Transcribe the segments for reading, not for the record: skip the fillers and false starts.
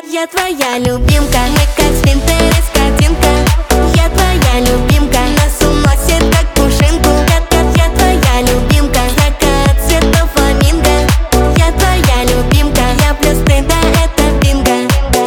Я твоя любимка, мы как с Пинтерест картинка. Я твоя любимка, нас уносит как пушинку. Я твоя любимка, закат цветов фламинго. Я твоя любимка, я плюс ты, да, это бинго.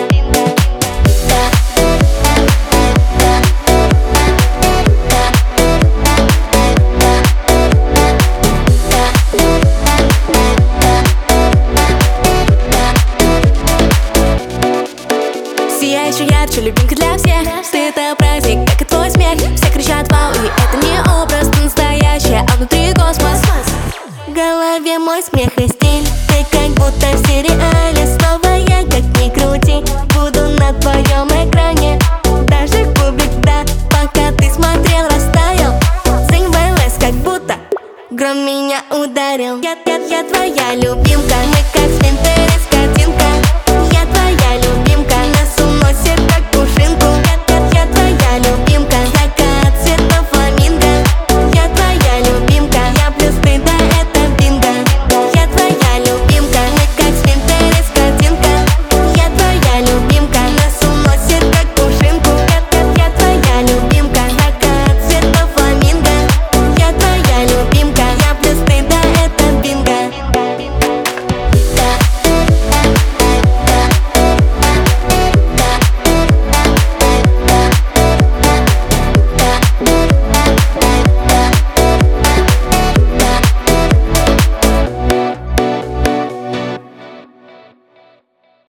Сияющая ярче, любимка для всех. Ты это праздник, как и твой смех. Все кричат вау, и это не образ, ты настоящая, а внутри космос. В голове мой смех и стиль. Ты как будто в сериале. Снова я, как ни крути, буду на твоем экране. Даже кубик, да, пока ты смотрел, растаял. Sing my last, как будто гром меня ударил. Я твоя любимка, мы как с